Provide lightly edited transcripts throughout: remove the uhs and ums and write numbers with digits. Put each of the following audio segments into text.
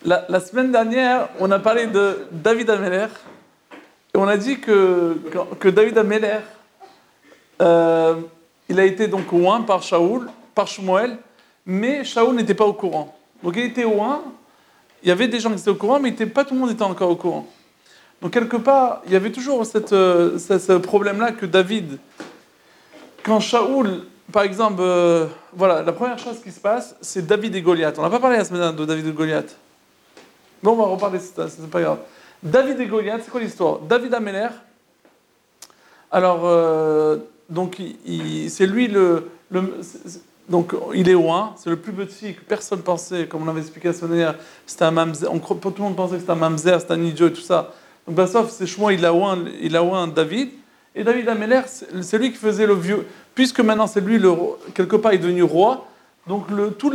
La semaine dernière, on a parlé de David Ameller et on a dit que David Ameller, il a été donc oint par Shaoul, par Shmuel, mais Shaoul n'était pas au courant. Donc il était oint, il y avait des gens qui étaient au courant, mais pas tout le monde était encore au courant. Donc quelque part, il y avait toujours ce problème-là que David, quand Shaoul, par exemple, voilà, la première chose qui se passe, c'est David et Goliath. On n'a pas parlé la semaine dernière de David et Goliath. Bon, on va reparler, c'est pas grave. David et Goliath, c'est quoi l'histoire? David Ameller, alors, donc, c'est lui donc, il est oint, c'est le plus petit que personne pensait, comme on l'avait expliqué la semaine dernière, c'était un mamzer, tout le monde pensait que c'était un mamzer, c'était un idiot et tout ça. Donc, bah, sauf, c'est Shmuel, il a oint David, et David Ameller, c'est lui qui faisait le vieux, puisque maintenant c'est lui, quelque part, il est devenu roi, donc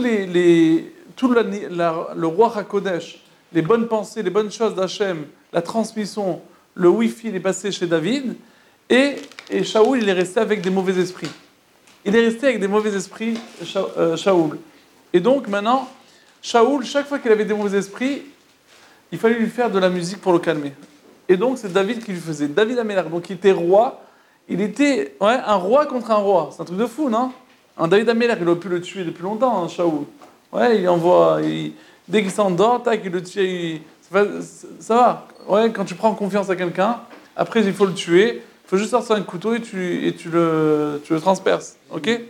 le roi Hakodesh, les bonnes pensées, les bonnes choses d'Hachem, la transmission, le wifi, il est passé chez David, et Shaoul, il est resté avec des mauvais esprits. Il est resté avec des mauvais esprits, Shaoul. Et donc maintenant, Shaoul, chaque fois qu'il avait des mauvais esprits, il fallait lui faire de la musique pour le calmer. Et donc c'est David qui lui faisait. David Ameller, donc il était roi. Il était un roi contre un roi. C'est un truc de fou, non? David Ameller, il aurait pu le tuer depuis longtemps, hein, Shaoul. Ouais, dès qu'il s'endort, tac, il le tue. Ça va. Ouais, quand tu prends confiance à quelqu'un, après il faut le tuer. Il faut juste sortir un couteau et tu le transperces. Ok?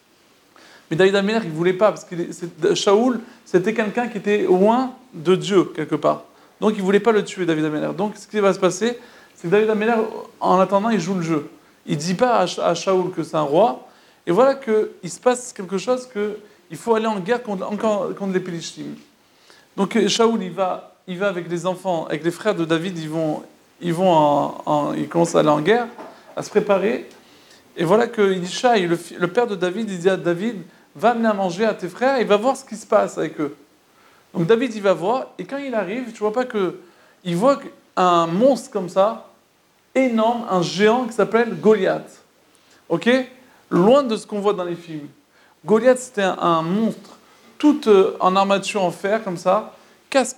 Mais David Ameller, il ne voulait pas, parce que Shaoul, c'était quelqu'un qui était loin de Dieu, quelque part. Donc il ne voulait pas le tuer, David Ameller. Donc ce qui va se passer, c'est que David Ameller, en attendant, il joue le jeu. Il ne dit pas à Shaoul que c'est un roi. Et voilà qu'il se passe quelque chose qu'il faut aller en guerre contre les Pélishtim. Donc Shaoul, il va avec les enfants, avec les frères de David, ils commencent à aller en guerre, à se préparer. Et voilà que Ishaï, le père de David, il dit à David, va amener à manger à tes frères et va voir ce qui se passe avec eux. Donc David, il va voir, et quand il arrive, tu vois pas il voit un monstre comme ça, énorme, un géant qui s'appelle Goliath. Ok? Loin de ce qu'on voit dans les films. Goliath, c'était un monstre, tout en armature en fer, comme ça, casque,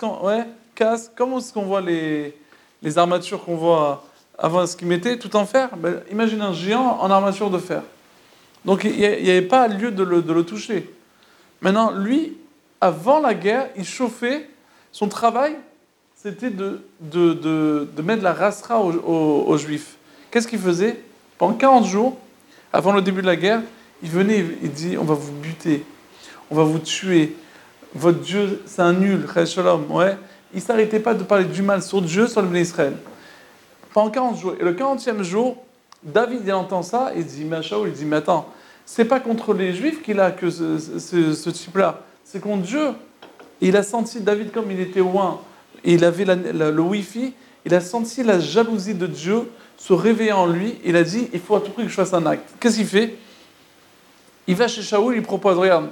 comme ce qu'on voit les armatures qu'on voit avant ce qu'ils mettaient, tout en fer. Ben, imagine un géant en armature de fer. Donc il n'y avait pas lieu de le toucher. Maintenant, lui, avant la guerre, il chauffait. Son travail, c'était de mettre la rasra aux Juifs. Qu'est-ce qu'il faisait? Pendant 40 jours, avant le début de la guerre, il venait, il dit, on va vous buter, on va vous tuer. Votre Dieu, c'est un nul, Chayes Shalom, ouais. Il ne s'arrêtait pas de parler du mal sur Dieu, sur le Bnei Israël. Pendant 40 jours. Et le 40e jour, David, il entend ça, il dit, mais Shaoul, il dit, mais attends, c'est pas contre les Juifs qu'il a que ce type-là, c'est contre Dieu. Et il a senti, David, comme il était loin, et il avait le Wi-Fi, il a senti la jalousie de Dieu se réveiller en lui, et il a dit, il faut à tout prix que je fasse un acte. Qu'est-ce qu'il fait? Il va chez Shaoul, il propose, regarde,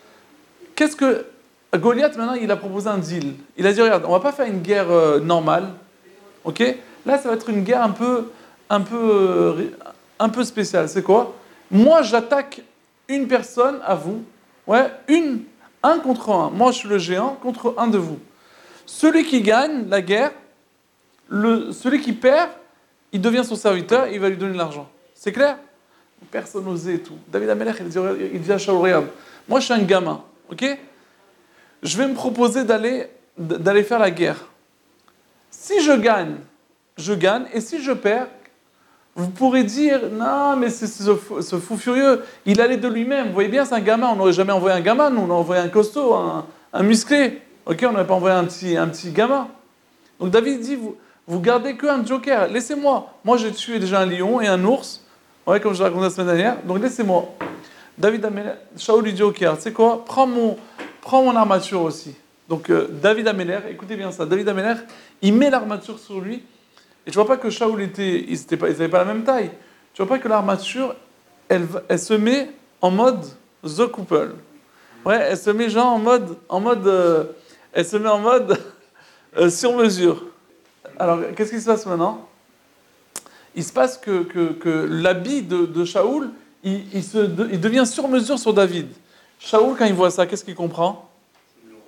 Goliath, maintenant, il a proposé un deal. Il a dit, regarde, on va pas faire une guerre normale, ok? Là, ça va être une guerre un peu spéciale. C'est quoi? Moi, j'attaque une personne à vous. Ouais, un contre un. Moi, je suis le géant contre un de vous. Celui qui gagne la guerre, celui qui perd, il devient son serviteur et il va lui donner de l'argent. C'est clair? Personne n'osait et tout. David Ameller, il dit à Shaoul, regarde, moi, je suis un gamin, ok? Je vais me proposer d'aller faire la guerre. Si je gagne, et si je perds, vous pourrez dire, non, mais c'est ce fou furieux, il allait de lui-même. Vous voyez bien, c'est un gamin, on n'aurait jamais envoyé un gamin, nous, on a envoyé un costaud, un musclé. Ok, on n'aurait pas envoyé un petit gamin. Donc David dit, vous gardez qu'un joker, laissez-moi. Moi, j'ai tué déjà un lion et un ours, ouais, comme je l'ai raconté la semaine dernière, donc laissez-moi. Shaoul lui dit, ok, tu sais quoi, prends mon armature aussi. Donc David Ameller, écoutez bien ça, David Ameller, il met l'armature sur lui, et tu vois pas que Shaoul ils n'avaient pas la même taille. Tu vois pas que l'armature, elle se met en mode The Couple. Ouais, elle se met genre elle se met en mode sur mesure. Alors, qu'est-ce qui se passe maintenant? Il se passe que l'habit de Shaoul, il devient sur mesure sur David. Shaoul, quand il voit ça, qu'est-ce qu'il comprend?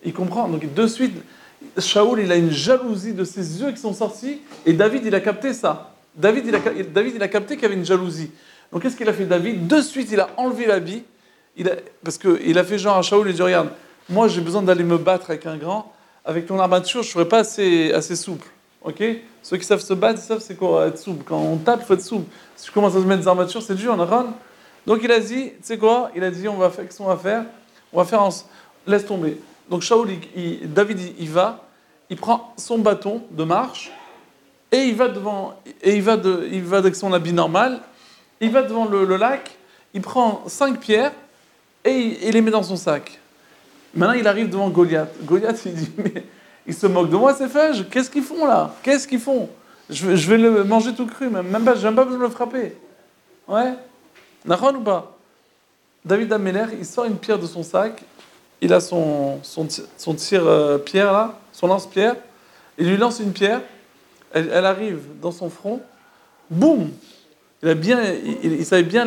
Il comprend. Donc de suite, Shaoul, il a une jalousie de ses yeux qui sont sortis, et David, il a capté ça. David, il a capté qu'il y avait une jalousie. Donc qu'est-ce qu'il a fait David? De suite, il a enlevé l'habit, parce qu'il a fait genre à Shaoul, il dit, regarde, moi j'ai besoin d'aller me battre avec un grand, avec ton armature, je ne serai pas assez souple. Ok? Ceux qui savent se battre, ils savent c'est quoi être souple. Quand on tape, il faut être souple. Si tu commences à se mettre des armatures, c'est dur, on a run. Donc il a dit, tu sais quoi? Il a dit, qu'est-ce qu'on va faire? On va faire laisse tomber. Donc Shaoul, David, il va, il prend son bâton de marche, et il va devant, et il va avec son habit normal, il va devant le lac, il prend 5 pierres, et il les met dans son sac. Maintenant, il arrive devant Goliath. Goliath, il dit, mais ils se moquent de moi, ces fèges. Qu'est-ce qu'ils font là? Qu'est-ce qu'ils font? Je vais le manger tout cru, même pas, j'ai même pas besoin de le frapper. Ouais? Nahon ou pas? David Améler, il sort une pierre de son sac, il a son tire-pierre là, son lance-pierre, il lui lance une pierre, elle arrive dans son front, boum! Il savait bien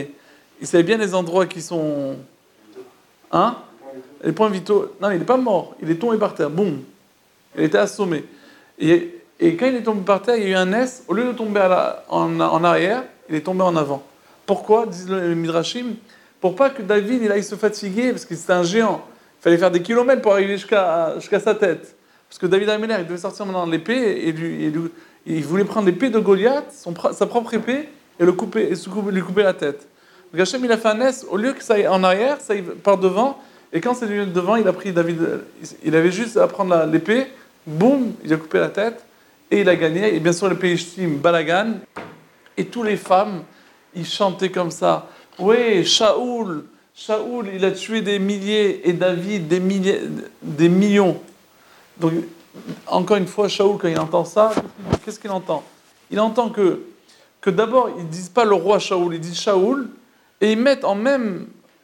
les endroits qui sont. Hein? Les points vitaux. Non, il n'est pas mort, il est tombé par terre, boum! Il était assommé. Et quand il est tombé par terre, il y a eu un S, au lieu de tomber en arrière, il est tombé en avant. Pourquoi, disent les Midrashim? Pour pas que David il aille se fatiguer, parce que c'était un géant. Il fallait faire des kilomètres pour arriver jusqu'à sa tête. Parce que David Améler, il devait sortir maintenant l'épée, et il voulait prendre l'épée de Goliath, sa propre épée, et lui couper la tête. Donc Hachem, il a fait un S, au lieu que ça aille en arrière, ça aille par devant, et quand c'est venu devant, il a pris David, il avait juste à prendre l'épée, boum, il a coupé la tête, et il a gagné. Et bien sûr, le pays Shtim, Balagan, et toutes les femmes, ils chantaient comme ça. Oui, Shaoul, il a tué des milliers, et David, des millions. Donc, encore une fois, Shaoul, quand il entend ça, qu'est-ce qu'il entend? Il entend que d'abord, ils ne disent pas le roi Shaoul, ils disent Shaoul, et ils mettent au même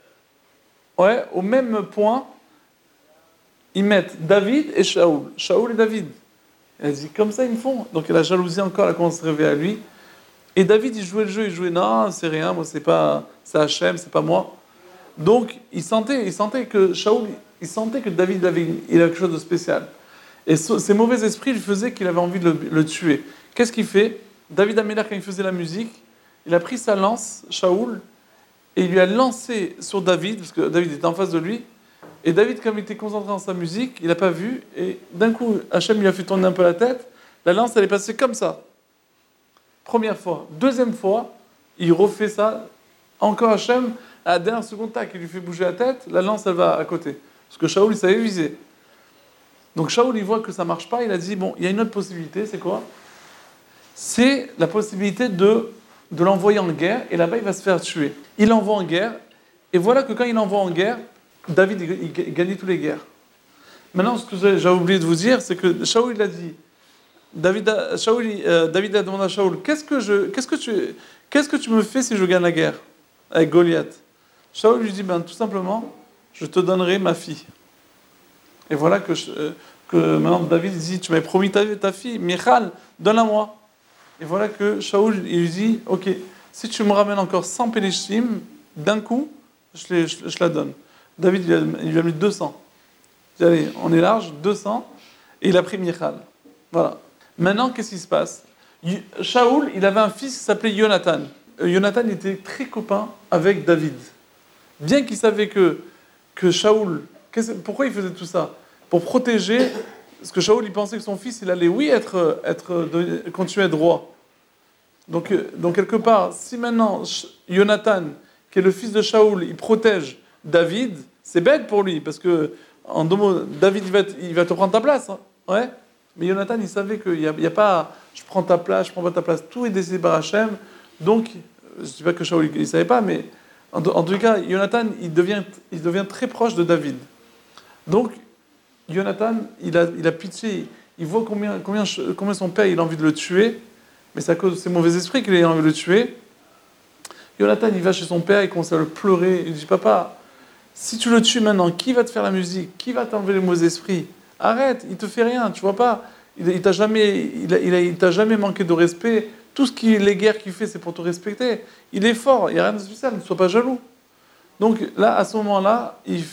point, ils mettent David et Shaoul. Shaoul et David. Elle dit, comme ça, ils me font. Donc, la jalousie encore, elle commence à se réveiller à lui. Et David, il jouait le jeu, il jouait, non, c'est rien, moi, c'est Hachem, c'est pas moi. Donc, il sentait que Shaoul, il sentait que David il avait quelque chose de spécial. Et ces mauvais esprits lui faisaient qu'il avait envie de le tuer. Qu'est-ce qu'il fait? David Améler, quand il faisait la musique, il a pris sa lance, Shaoul, et il lui a lancé sur David, parce que David était en face de lui. Et David, comme il était concentré dans sa musique, il n'a pas vu, et d'un coup, Hachem lui a fait tourner un peu la tête, la lance, elle est passée comme ça. Première fois. Deuxième fois, il refait ça, encore Hachem, à la dernière seconde, tac, il lui fait bouger la tête, la lance, elle va à côté. Parce que Shaoul, il savait viser. Donc Shaoul, il voit que ça ne marche pas, il a dit, bon, il y a une autre possibilité, c'est quoi? C'est la possibilité de l'envoyer en guerre, et là-bas, il va se faire tuer. Il l'envoie en guerre, et voilà que quand il l'envoie en guerre, David, il gagnait toutes les guerres. Maintenant, ce que j'ai oublié de vous dire, c'est que Shaoul, il a dit, David a demandé à Shaoul, qu'est-ce que tu me fais si je gagne la guerre avec Goliath? Shaoul lui dit, tout simplement, je te donnerai ma fille. Et voilà que maintenant David dit, tu m'avais promis ta fille, Michal, donne-la-moi. Et voilà que Shaoul, il lui dit, ok, si tu me ramènes encore 100 Pélishtim, d'un coup, je la donne. David, il lui a mis 200. Il dit, allez, on est large, 200, et il a pris Michal. Voilà. Maintenant, qu'est-ce qui se passe? Shaoul, il avait un fils qui s'appelait Jonathan. Jonathan était très copain avec David. Bien qu'il savait que Shaoul, pourquoi il faisait tout ça? Pour protéger, parce que Shaoul, il pensait que son fils, il allait, oui, continuer à être roi. Donc, quelque part, si maintenant Jonathan, qui est le fils de Shaoul, il protège David, c'est bête pour lui, parce que, en deux mots, David, il va te prendre ta place. Hein, ouais? Mais Jonathan, il savait qu'il n'y a pas, je prends ta place, je prends pas ta place, tout est décidé par Hachem. Donc, je ne dis pas que Shaoul, il ne savait pas, mais en tout cas, Jonathan, il devient très proche de David. Donc, Jonathan, il a pitié, il voit combien son père il a envie de le tuer, mais c'est à cause de ses mauvais esprits qu'il a envie de le tuer. Jonathan, il va chez son père, il commence à le pleurer, il dit, papa, si tu le tues maintenant, qui va te faire la musique? Qui va t'enlever les mauvais esprits? Arrête, il te fait rien, tu vois pas? Il t'a jamais manqué de respect. Les guerres qu'il fait, c'est pour te respecter. Il est fort, il n'y a rien de spécial, ne sois pas jaloux. Donc là, à ce moment-là,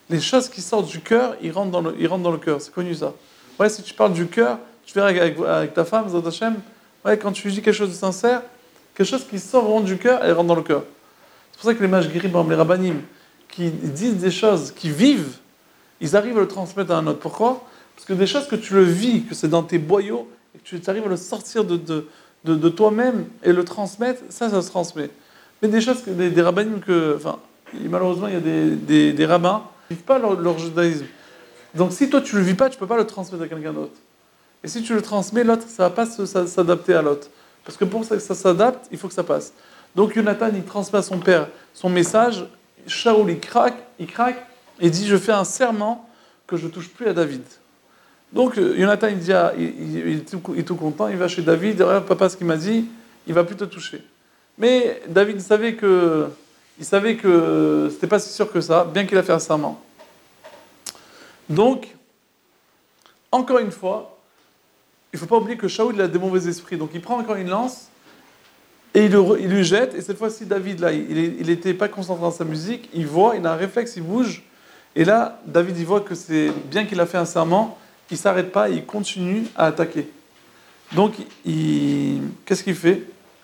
Les choses qui sortent du cœur, ils rentrent dans le cœur. C'est connu ça. Ouais, si tu parles du cœur, tu verras avec ta femme, Zod Hashem, ouais, quand tu lui dis quelque chose de sincère, quelque chose qui sort vraiment du cœur, elle rentre dans le cœur. C'est pour ça que les Mashgirim, les Rabbanim, qui disent des choses, qui vivent, ils arrivent à le transmettre à un autre. Pourquoi? Parce que des choses que tu le vis, que c'est dans tes boyaux, et que tu arrives à le sortir de toi-même et le transmettre, ça se transmet. Mais des choses, des rabbinim enfin, malheureusement, il y a des rabbins qui ne vivent pas leur judaïsme. Donc si toi tu ne le vis pas, tu ne peux pas le transmettre à quelqu'un d'autre. Et si tu le transmets, l'autre, ça ne va pas s'adapter à l'autre. Parce que pour que ça s'adapte, il faut que ça passe. Donc Jonathan, il transmet à son père son message. Shaoul, il craque, et dit, je fais un serment que je ne touche plus à David. Donc Jonathan, il dit, il est tout content, il va chez David, regarde papa ce qu'il m'a dit, il ne va plus te toucher. Mais David savait que c'était pas si sûr que ça, bien qu'il a fait un serment. Donc, encore une fois, il ne faut pas oublier que Shaoul a des mauvais esprits. Donc il prend encore une lance et il lui jette. Et cette fois-ci, David, là, il n'était pas concentré dans sa musique. Il voit, il a un réflexe, il bouge. Et là, David, il voit que c'est bien qu'il a fait un serment, il ne s'arrête pas, il continue à attaquer. Donc, qu'est-ce qu'il fait?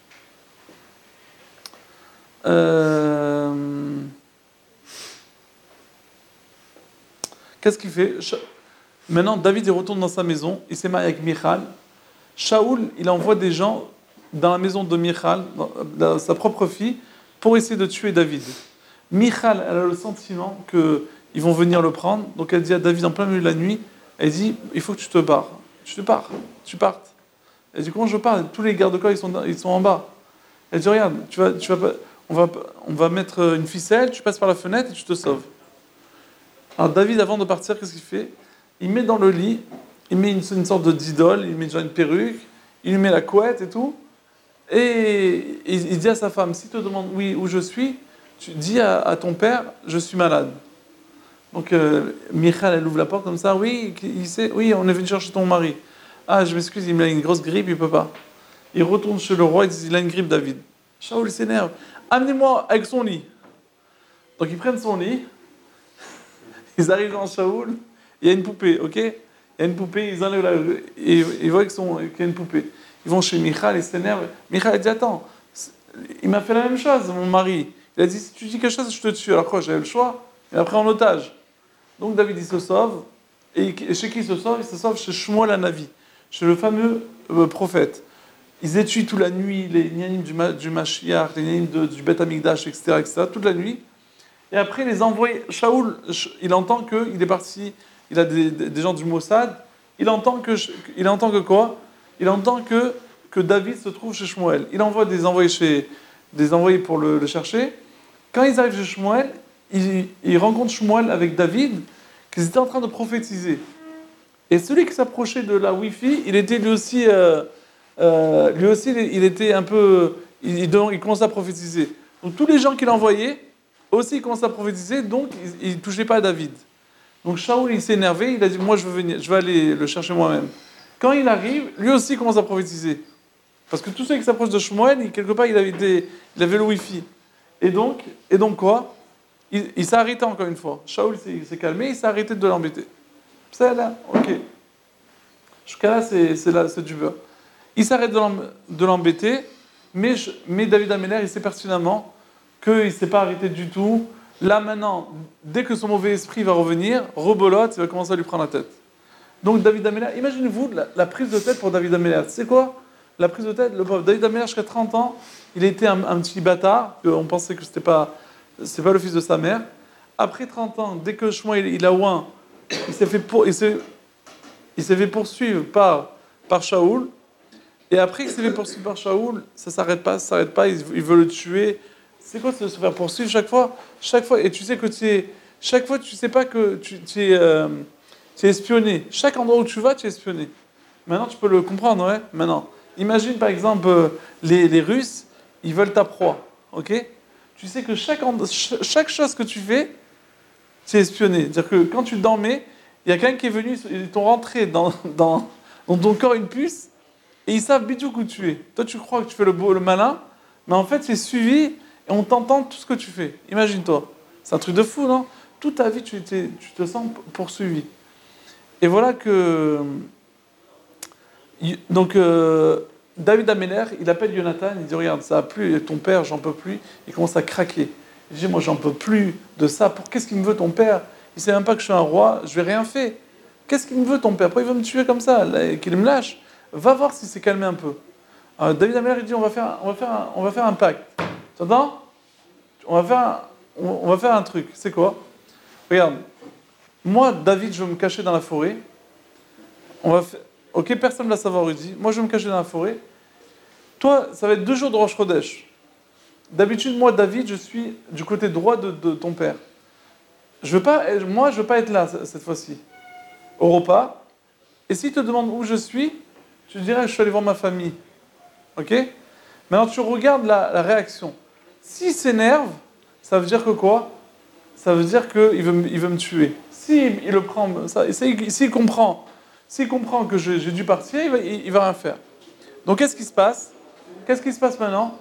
Qu'est-ce qu'il fait? Maintenant, David, il retourne dans sa maison, il s'est marié avec Michal. Shaoul, il envoie des gens dans la maison de Michal, sa propre fille, pour essayer de tuer David. Michal, elle a le sentiment qu'ils vont venir le prendre, donc elle dit à David en plein milieu de la nuit, elle dit, il faut que tu te barres. Tu partes. Elle dit, comment je pars? Tous les gardes-corps, ils sont en bas. Elle dit, regarde, on va mettre une ficelle, tu passes par la fenêtre et tu te sauves. Alors David, avant de partir, qu'est-ce qu'il fait? Il met dans le lit, il met une sorte d'idole, il met déjà une perruque, il lui met la couette et tout, et il dit à sa femme, si tu te demandes oui, où je suis, tu dis à ton père, je suis malade. Donc Michal, elle ouvre la porte comme ça, oui, il sait, oui, on est venu chercher ton mari. Ah, je m'excuse, il a une grosse grippe, il ne peut pas. Il retourne chez le roi, il dit, il a une grippe, David. Shaoul s'énerve, amenez-moi avec son lit. Donc ils prennent son lit, ils arrivent dans Shaoul, il y a une poupée, ok? Il y a une poupée, ils enlèvent ils voient qu'il y a une poupée. Ils vont chez Michal, ils s'énervent. Michal dit, attends, il m'a fait la même chose, mon mari. Il a dit, si tu dis quelque chose, je te tue. Alors quoi, j'avais le choix. Il m'a pris en otage. Donc David, il se sauve. Et chez qui il se sauve? Il se sauve chez Shmuel Hanavi, chez le fameux prophète. Ils étudient toute la nuit les nianim du Mashiach, les nianim du Bet Amikdash, etc., toute la nuit. Et après, les envoyer. Shaoul, il entend qu'il est parti, il a des gens du Mossad. Il entend que quoi? Il entend que David se trouve chez Shmuel. Il envoie des envoyés pour le chercher. Quand ils arrivent chez Shmuel, ils rencontrent Shmuel avec David, qu'ils étaient en train de prophétiser. Et celui qui s'approchait de la Wi-Fi, il était lui aussi, il était un peu, il commençait à prophétiser. Donc tous les gens qu'il envoyait, aussi ils commençaient à prophétiser, donc ils ne touchaient pas à David. Donc Shaoul, il s'est énervé, il a dit, moi je vais aller le chercher moi-même. Quand il arrive, lui aussi commence à prophétiser. Parce que tous ceux qui s'approchent de Shmuel, quelque part, il avait le Wi-Fi. Et donc quoi? Il s'est arrêté encore une fois. Shaoul s'est calmé, il s'est arrêté de l'embêter. C'est là, ok. Jusqu'à là, c'est du beurre. Il s'arrête de l'embêter, mais David Améler, il sait pertinemment qu'il ne s'est pas arrêté du tout. Là, maintenant, dès que son mauvais esprit va revenir, rebolote, il va commencer à lui prendre la tête. Donc David Améler, imaginez-vous la prise de tête pour David Améler. C'est quoi la prise de tête? Le pauvre David Améler, jusqu'à 30 ans, il était un petit bâtard, on pensait que c'est pas le fils de sa mère. Après 30 ans, dès que Shmuel il a oint, il s'est fait poursuivre par Shaoul. Et après qu'il s'est fait poursuivre par Shaoul, ça s'arrête pas, il veut le tuer. C'est quoi se faire poursuivre chaque fois, et tu sais que chaque fois tu sais pas que tu es espionné. Chaque endroit où tu vas, tu es espionné. Maintenant, tu peux le comprendre, ouais? Maintenant, imagine par exemple les Russes, ils veulent ta proie, ok? Tu sais que chaque chose que tu fais, tu es espionné. C'est-à-dire que quand tu dormais, il y a quelqu'un qui est venu, ils t'ont rentré dans ton corps une puce, et ils savent bidou où tu es. Toi, tu crois que tu fais le malin, mais en fait, c'est suivi, et on t'entend tout ce que tu fais. Imagine-toi. C'est un truc de fou, non? toute ta vie, tu te sens poursuivi. Et voilà que... Donc, David Améler, il appelle Jonathan, il dit, regarde, ça a plu, ton père, j'en peux plus. Il commence à craquer. Il dit, moi, j'en peux plus de ça. Qu'est-ce qu'il me veut, ton père? Il sait même pas que je suis un roi, je vais rien faire. Qu'est-ce qu'il me veut, ton père? Pourquoi il veut me tuer comme ça, qu'il me lâche? Va voir s'il s'est calmé un peu. Alors, David Améler, il dit, on va faire un pacte. Tu entends? On va faire un truc. C'est quoi? Regarde, moi, David, je vais me cacher dans la forêt. Ok, personne ne va savoir où il dit. Moi, je vais me cacher dans la forêt. Toi, ça va être 2 jours de Rosh Chodesh. D'habitude, moi, David, je suis du côté droit de ton père. Je veux pas être là cette fois-ci, au repas. Et s'il te demande où je suis, tu dirais que je suis allé voir ma famille. Ok? Maintenant, tu regardes la réaction. S'il s'énerve, ça veut dire que quoi? Ça veut dire qu'il veut me tuer. S'il le prend, s'il comprend que j'ai dû partir, il va rien faire. Donc, qu'est-ce qui se passe? Qu'est-ce qui se passe maintenant?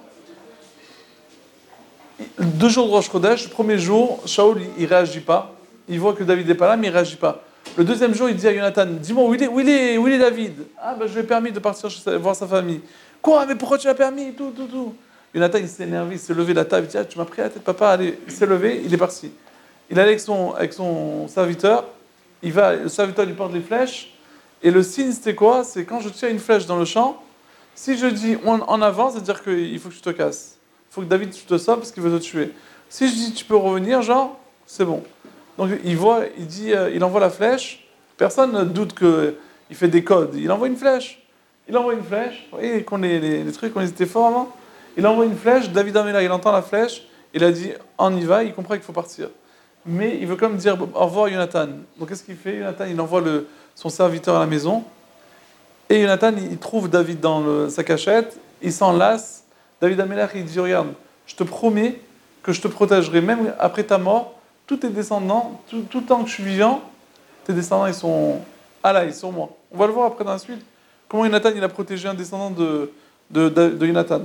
2 jours de Rosh Chodesh, le premier jour, Shaoul, il réagit pas. Il voit que David n'est pas là, mais il réagit pas. Le deuxième jour, il dit à Jonathan, dis-moi, où il est David? Ah, ben, je lui ai permis de partir voir sa famille. Quoi? Mais pourquoi tu l'as permis? Tout. Jonathan, il s'est énervé, il s'est levé de la table, il dit, ah, tu m'as pris la tête, papa, allez. Il s'est levé, il est parti. Il allait avec son serviteur, le serviteur lui porte les flèches, et le signe, c'était quoi? C'est quand je tire une flèche dans le champ, si je dis en avant, c'est-à-dire qu'il faut que tu te casses. Il faut que David tu te sauves parce qu'il veut te tuer. Si je dis tu peux revenir, genre, c'est bon. Donc il envoie la flèche. Personne ne doute qu'il fait des codes. Il envoie une flèche. Vous voyez qu'on les trucs, on était forts avant. Il envoie une flèche. David Améler, il entend la flèche. Il a dit on y va. Il comprend qu'il faut partir. Mais il veut quand même dire au revoir à Jonathan. Donc qu'est-ce qu'il fait? Jonathan, il envoie son serviteur à la maison. Et Jonathan, il trouve David dans sa cachette. Il s'en lasse. David Améler, il dit, regarde, je te promets que je te protégerai, même après ta mort, tous tes descendants, tout le temps que je suis vivant, tes descendants, ils sont moi. On va le voir après dans la suite, comment Jonathan, il a protégé un descendant de Jonathan.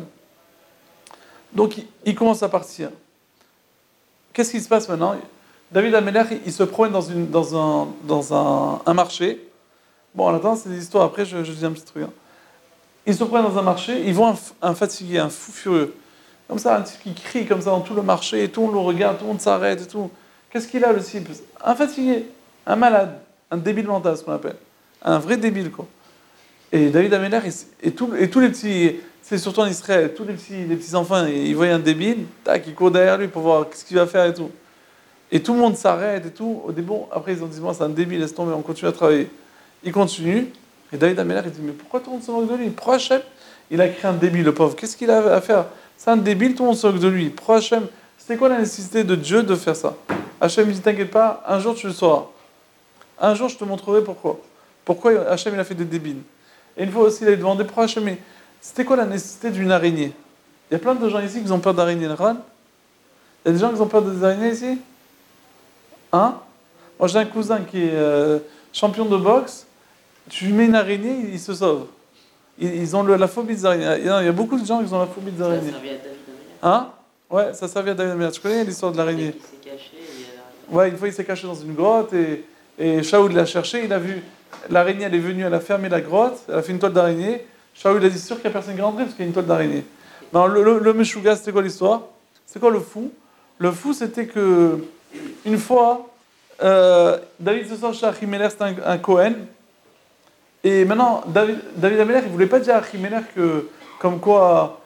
Donc, il commence à partir. Qu'est-ce qui se passe maintenant? David Améler, il se promène dans un marché. Bon, en attendant, c'est des histoires, après, je dis un petit truc. Ils se prennent dans un marché, ils voient un fatigué, un fou furieux. Comme ça, un type qui crie comme ça dans tout le marché, et tout le monde le regarde, tout le monde s'arrête et tout. Qu'est-ce qu'il a le type? Un fatigué, un malade, un débile mental, ce qu'on appelle. Un vrai débile, quoi. Et David Améler, et tous les petits, c'est surtout en Israël, tous les petits enfants, ils voient un débile, tac, ils courent derrière lui pour voir ce qu'il va faire et tout. Et tout le monde s'arrête et tout. Au début, après, ils ont dit, moi, c'est un débile, laisse tomber, on continue à travailler. Ils continuent. Et David Améler, il dit, mais pourquoi tout le monde se moque de lui? Pourquoi Hachem, il a créé un débile, le pauvre? Qu'est-ce qu'il a à faire? C'est un débile, tout le monde se moque de lui. Pourquoi Hachem, c'était quoi la nécessité de Dieu de faire ça? Hachem dit, t'inquiète pas, un jour tu le sauras. Un jour je te montrerai pourquoi. Pourquoi Hachem, il a fait des débiles. Et une fois aussi, il a demandé, pourquoi Hachem, c'était quoi la nécessité d'une araignée? Il y a plein de gens ici qui ont peur d'araignées, il y a des gens qui ont peur des araignées ici? Hein? Moi j'ai un cousin qui est champion de boxe. Tu lui mets une araignée, il se sauve. Ils ont la phobie des araignées. Il y a beaucoup de gens qui ont la phobie des araignées. Ça servait à David Améler. Hein? Ouais, ça servait à David Améler. Tu connais l'histoire de l'araignée? Il s'est caché. Ouais, une fois il s'est caché dans une grotte et Shaoul l'a cherché. Il a vu l'araignée, elle est venue, elle a fermé la grotte, elle a fait une toile d'araignée. Shaoul a dit sûr qu'il n'y a personne qui est rentré parce qu'il y a une toile d'araignée. Non, le Meshuga, c'était quoi l'histoire? C'est quoi le fou? Le fou, c'était que une fois, David se sort chez Achimelech, c'était un Cohen. Et maintenant, David Améler, il ne voulait pas dire à Achimelech que, comme quoi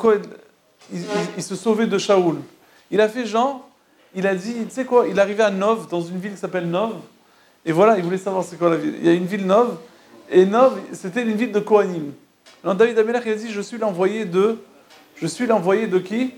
il se sauvait de Shaoul. Il a fait genre, il a dit, tu sais quoi, il est arrivé à Nov, dans une ville qui s'appelle Nov, et voilà, il voulait savoir c'est quoi la ville. Il y a une ville Nov, et Nov, c'était une ville de Kohanim. Alors David Améler, il a dit, je suis l'envoyé de qui?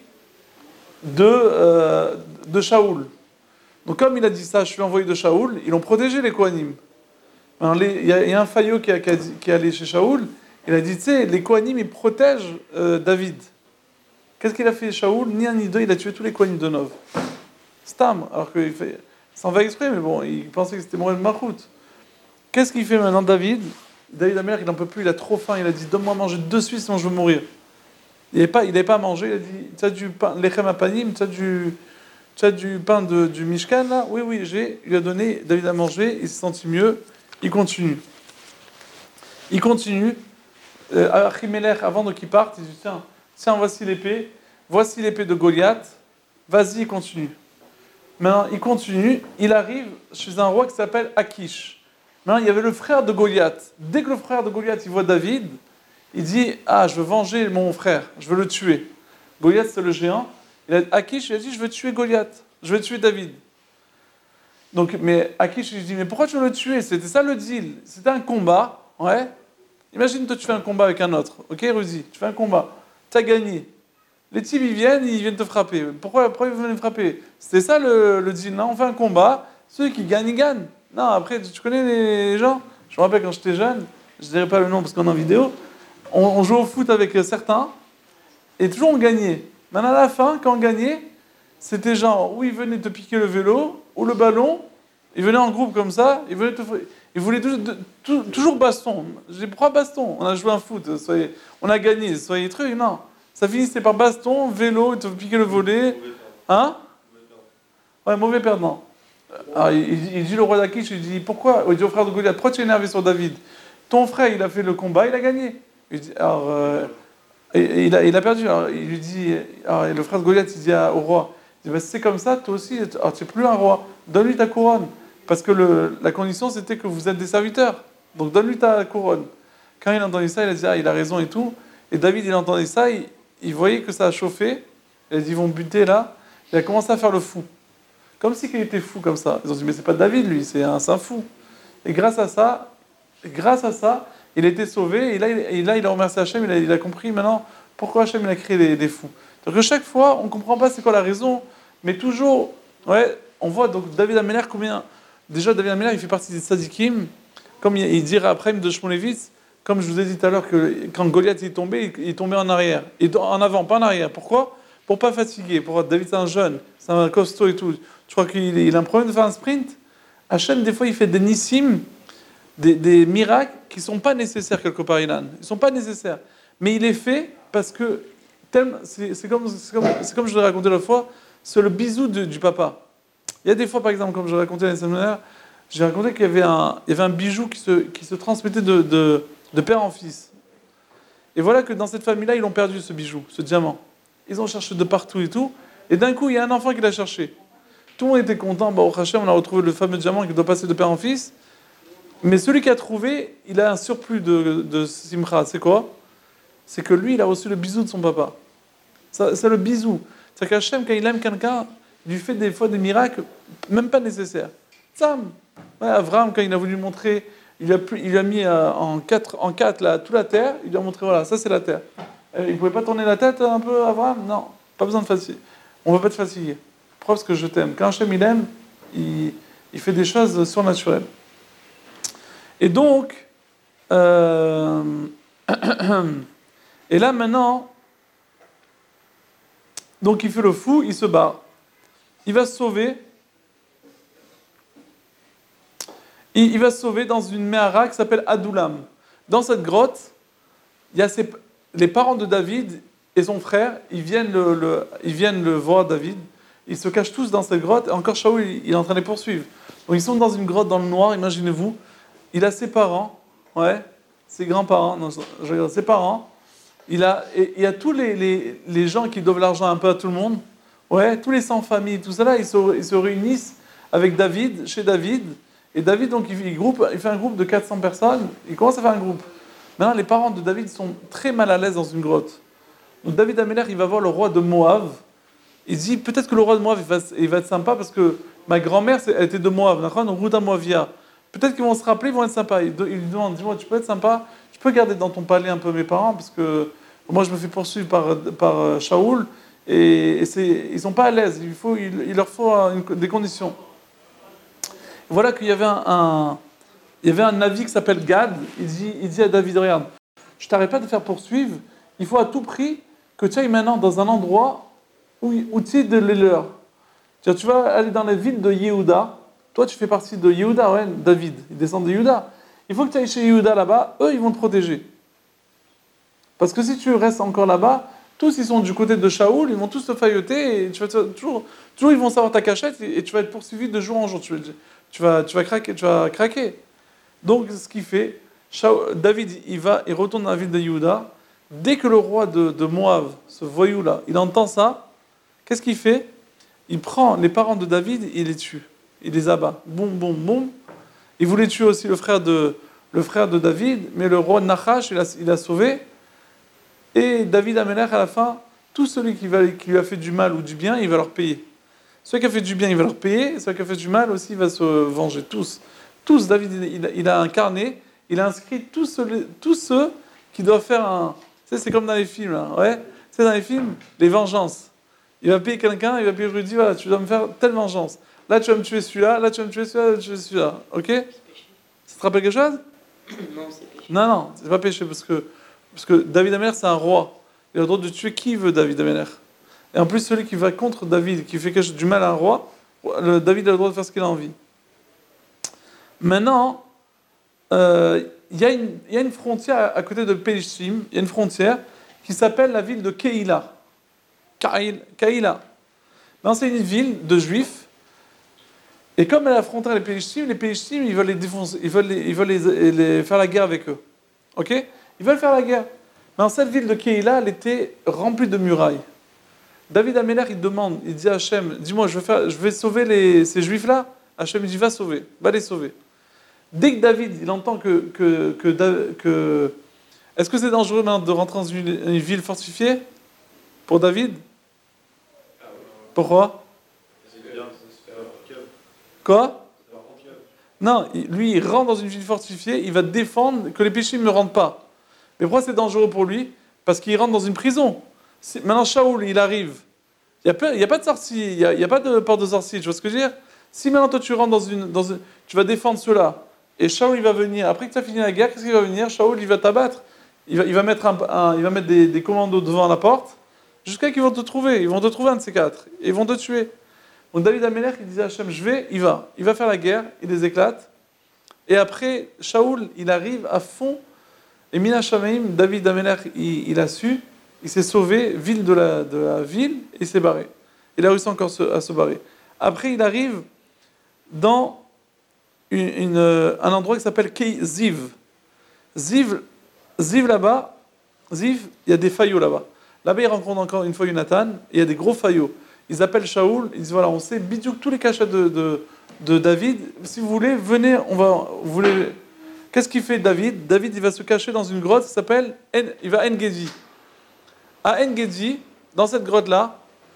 De Shaoul. Donc comme il a dit ça, je suis l'envoyé de Shaoul, ils l'ont protégé les Kohanim. Il y a un faillot qui est allé chez Shaoul, il a dit, tu sais, les Kohanim, ils protègent David. Qu'est-ce qu'il a fait Shaoul? Ni un ni deux, il a tué tous les Kohanim de Nov. Stam, alors qu'il s'en va exprès, mais bon, il pensait que c'était Morel Mahout. Qu'est-ce qu'il fait maintenant David Améler, il n'en peut plus, il a trop faim, il a dit, donne-moi à manger de suite, sinon je veux mourir. Il n'avait pas à manger, il a dit, tu as du pain, lechem apanim, tu tu as du pain du Mishkan là? Oui, oui, j'ai. Il lui a donné, David a mangé, il s'est senti mieux, il continue. Il continue. Achimelech, avant qu'il parte, il dit tiens, voici l'épée de Goliath, vas-y, continue. Maintenant, il continue, il arrive chez un roi qui s'appelle Akish. Maintenant, il y avait le frère de Goliath. Dès que le frère de Goliath il voit David, il dit je veux venger mon frère, je veux le tuer. Goliath, c'est le géant. Akish, il a dit je veux tuer Goliath, je veux tuer David. Donc, mais Akish, il dit mais pourquoi tu veux le tuer? C'était ça le deal, c'était un combat, ouais. Imagine, toi, tu fais un combat avec un autre, ok, Ruzi? Tu fais un combat, tu as gagné. Les types, ils viennent te frapper. Pourquoi ils viennent me frapper? C'était ça le deal, non? On fait un combat, ceux qui gagnent, ils gagnent. Non, après, tu connais les gens? Je me rappelle quand j'étais jeune, je ne dirai pas le nom parce qu'on est en vidéo, on jouait au foot avec certains, et toujours on gagnait. Maintenant, à la fin, quand on gagnait, c'était genre, où ils venaient te piquer le vélo, ou le ballon, ils venaient en groupe comme ça, ils voulaient toujours baston. J'ai dit, pourquoi baston? On a joué un foot, on a gagné, soyez trucs, non. Ça finissait par baston, vélo, ils te piquaient le volet. Hein? Ouais, mauvais perdant. Alors, il dit le roi d'Akish, il dit, pourquoi? Il dit au frère de Goliath, pourquoi tu es énervé sur David? Ton frère, il a fait le combat, il a gagné. Il dit, il a perdu. Alors, il lui dit, et le frère de Goliath, il dit au roi, il dit, c'est comme ça, toi aussi, tu n'es plus un roi, donne-lui ta couronne. Parce que la condition, c'était que vous êtes des serviteurs. Donc donne-lui ta couronne. Quand il a entendu ça, il a dit, il a raison et tout. Et David, il a entendu ça, il voyait que ça a chauffé. Il a dit, ils vont buter là. Il a commencé à faire le fou. Comme si il était fou comme ça. Ils ont dit, mais c'est pas David, lui, c'est un fou. Et grâce à ça, il a été sauvé. Et là, il a remercié Hachem, il a compris maintenant pourquoi Hachem il a créé des fous. Donc à chaque fois, on ne comprend pas c'est quoi la raison, mais toujours, ouais, on voit donc David Améler combien. Déjà, David Améler, il fait partie des Sadikim, comme il dira après de Shmolevitz, comme je vous ai dit tout à l'heure, que quand Goliath est tombé, il est tombé en arrière. Et en avant, pas en arrière. Pourquoi? Pour pas fatiguer. Pour David, c'est un jeune, c'est un costaud et tout. Tu crois qu'il a un problème de faire un sprint? Hachem, des fois, il fait des nissim, des miracles qui ne sont pas nécessaires quelque part, Ilan. Ils ne sont pas nécessaires. Mais il les fait parce que, c'est comme je l'ai raconté l'autre fois, c'est le bisou du papa. Il y a des fois, par exemple, comme je racontais dans les séminaires, j'ai raconté qu'il y avait un bijou qui se transmettait de père en fils. Et voilà que dans cette famille-là, ils ont perdu ce bijou, ce diamant. Ils ont cherché de partout et tout. Et d'un coup, il y a un enfant qui l'a cherché. Tout le monde était content. Au Hachem, on a retrouvé le fameux diamant qui doit passer de père en fils. Mais celui qui a trouvé, il a un surplus de simcha. C'est quoi? C'est que lui, il a reçu le bisou de son papa. C'est le bisou. C'est qu'Hachem, quand il aime quelqu'un, il lui fait des fois des miracles, même pas nécessaires. Sam, ouais, Abraham, quand il a voulu montrer, il lui a mis en quatre là, toute la terre, il lui a montré, voilà, ça c'est la terre. Il ne pouvait pas tourner la tête un peu, Abraham? Non, pas besoin de fatiguer. On ne va pas te fatiguer. Preuve parce que je t'aime. Quand Hachem il aime, il fait des choses surnaturelles. Et donc, et là maintenant, donc il fait le fou, il se barre. Il va se sauver. Il va se sauver dans une Méhara qui s'appelle Adoulam. Dans cette grotte, il y a les parents de David et son frère, ils viennent le voir David. Ils se cachent tous dans cette grotte. Et encore Shaoul, il est en train de les poursuivre. Donc ils sont dans une grotte dans le noir, imaginez-vous. Il a ses parents, ouais, ses grands-parents, non, je regarde, ses parents. Il y a tous les gens qui doivent l'argent un peu à tout le monde. Ouais, tous les sans-familles, tout ça là, ils se réunissent avec David, chez David. Et David, donc, il fait un groupe de 400 personnes. Il commence à faire un groupe. Maintenant, les parents de David sont très mal à l'aise dans une grotte. Donc, David Améler, il va voir le roi de Moab. Il dit, peut-être que le roi de Moab, il va être sympa parce que ma grand-mère, elle était de Moab. Donc, Ruta Moavia. Peut-être qu'ils vont se rappeler, ils vont être sympas. Il lui demande, dis-moi, tu peux être sympa? Tu peux garder dans ton palais un peu mes parents parce que moi, je me fais poursuivre par Shaoul. Et ils ne sont pas à l'aise. Il leur faut des conditions. Voilà qu'il y avait un Navi qui s'appelle Gad. Il dit à David, regarde, je t'arrête pas de faire poursuivre. Il faut à tout prix que tu ailles maintenant dans un endroit où tu es de l'heure. Tu vas aller dans la ville de Yehuda. Toi, tu fais partie de Yehuda, ouais, David. Il descend de Yehuda. Il faut que tu ailles chez Yehuda là-bas. Eux, ils vont te protéger. Parce que si tu restes encore là-bas, tous ils sont du côté de Shaoul, ils vont tous te failloter, et toujours ils vont savoir ta cachette, et tu vas être poursuivi de jour en jour. Tu vas craquer, tu vas craquer. Donc, ce qu'il fait, David, il retourne dans la ville de Yehuda. Dès que le roi de Moab, ce voyou-là, il entend ça, qu'est-ce qu'il fait? Il prend les parents de David et il les tue. Il les abat. Boum, boum, boum. Il voulait tuer aussi le frère de David, mais le roi Nachash, il a sauvé. Et David Amelech, à la fin, tout celui qui lui a fait du mal ou du bien, il va leur payer. Celui qui a fait du bien, il va leur payer. Celui qui a fait du mal aussi, il va se venger. Tous, David, il a incarné, il a inscrit tous ceux qui doivent faire un... Tu sais, c'est comme dans les films, là, ouais. C'est dans les films, les vengeances. Il va payer quelqu'un, il va payer Rudy, voilà, tu dois me faire telle vengeance. Là, tu vas me tuer celui-là, là, tu vas me tuer celui-là, là, tu vas me tuer celui-là. Ok? Ça te rappelle quelque chose? Non, c'est péché. Non, c'est pas péché, parce que David Amelech, c'est un roi. Il a le droit de tuer qui veut, David Amelech. Et en plus, celui qui va contre David, qui fait du mal à un roi, David a le droit de faire ce qu'il a envie. Maintenant, il y a une frontière à côté de Pélishtim, il y a une frontière qui s'appelle la ville de Keïla. Keïla. C'est une ville de juifs. Et comme elle a affronté les Pélishtim, ils veulent les défoncer, ils veulent les faire la guerre avec eux. Ok? Ils veulent faire la guerre. Mais dans cette ville de Keïla, elle était remplie de murailles. David Amelech, il dit à Hachem, dis-moi, je vais sauver ces juifs-là. Hachem, il dit, va les sauver. Dès que David, il entend que est-ce que c'est dangereux maintenant de rentrer dans une ville fortifiée pour David? Pourquoi? Quoi? Non, lui, il rentre dans une ville fortifiée, il va défendre que les péchés ne me rentrent pas. Mais pourquoi c'est dangereux pour lui? Parce qu'il rentre dans une prison. Maintenant, Shaoul, il arrive. Il n'y a pas de sortie, il n'y a pas de porte de sortie, tu vois ce que je veux dire? Si maintenant toi tu rentres tu vas défendre ceux-là, et Shaoul il va venir, après que tu as fini la guerre, qu'est-ce qu'il va venir? Shaoul il va t'abattre. Il va mettre des commandos devant la porte, jusqu'à qu'ils vont te trouver. Ils vont te trouver un de ces quatre. Et ils vont te tuer. Donc David Amelech, il disait à Hachem, il va faire la guerre, il les éclate. Et après, Shaoul, il arrive à fond. Et Mina Shamaim, David Amelech, il a su, il s'est sauvé, ville de la ville, et il s'est barré. Il a réussi encore à se barrer. Après, il arrive dans un endroit qui s'appelle Ziv. Ziv là-bas, il y a des faillots là-bas. Là-bas, il rencontre encore une fois Jonathan, et il y a des gros faillots. Ils appellent Shaoul, ils disent voilà, on sait bidiouk tous les cachets de David. Si vous voulez, venez, Qu'est-ce qu'il fait David? David, il va se cacher dans une grotte qui s'appelle il va à En-Gedi. À En-Gedi, dans cette grotte-là,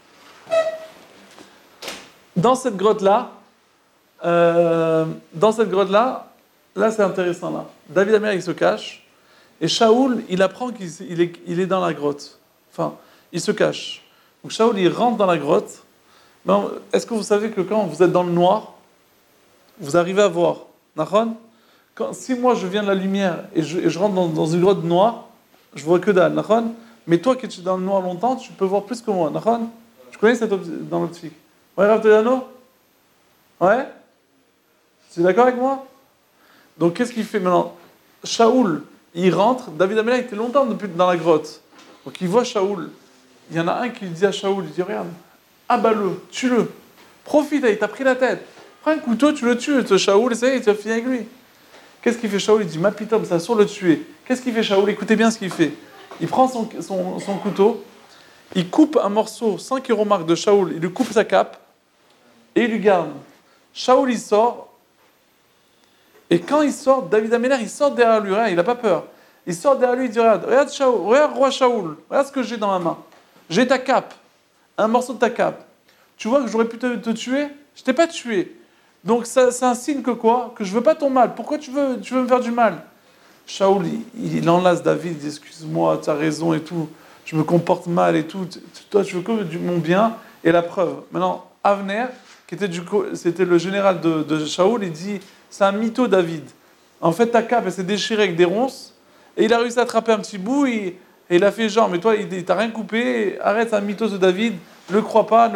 là c'est intéressant là. David Amelech il se cache et Shaoul il apprend qu'il est dans la grotte. Enfin, il se cache. Donc Shaoul il rentre dans la grotte. Mais est-ce que vous savez que quand vous êtes dans le noir, vous arrivez à voir? Nachon? Si moi je viens de la lumière et je rentre dans une grotte noire, je vois que dalle. Nachon? Mais toi qui es dans le noir longtemps, tu peux voir plus que moi. Nachon? Je connais dans l'optique. Ouais, Rav Toyano? Ouais? Tu es d'accord avec moi? Donc qu'est-ce qu'il fait maintenant? Shaoul, il rentre. David Amelech était longtemps depuis dans la grotte. Donc il voit Shaoul. Il y en a un qui dit à Shaoul, il dit regarde, abat-le, tue-le. Profite, il t'a pris la tête. Prends un couteau, tu le tues. Shaoul, et ça y est, tu vas finir avec lui. Qu'est-ce qu'il fait Shaoul? Il dit ma pitom, ça sur le tuer. Qu'est-ce qu'il fait Shaoul? Écoutez bien ce qu'il fait. Il prend son couteau, il coupe un morceau sans qu'il remarque de Shaoul, il lui coupe sa cape et il lui garde. Shaoul il sort, et quand il sort, David Amelech il sort derrière lui, il n'a pas peur. Il sort derrière lui, il dit regarde Shaoul, regarde roi Shaoul, regarde ce que j'ai dans ma main. J'ai ta cape, un morceau de ta cape. Tu vois que j'aurais pu te tuer? Je t'ai pas tué. Donc c'est un signe que quoi? Que je veux pas ton mal. Pourquoi tu veux me faire du mal? Shaoul, il enlace David, il dit excuse-moi, tu as raison et tout, je me comporte mal et tout, toi tu veux que mon bien, et la preuve. Maintenant, Avner, c'était le général de Shaoul, il dit c'est un mytho David. En fait, ta cape, elle s'est déchirée avec des ronces, et il a réussi à attraper un petit bout, et il a fait genre, mais toi, il t'a rien coupé, arrête, c'est un mytho de David, ne crois pas.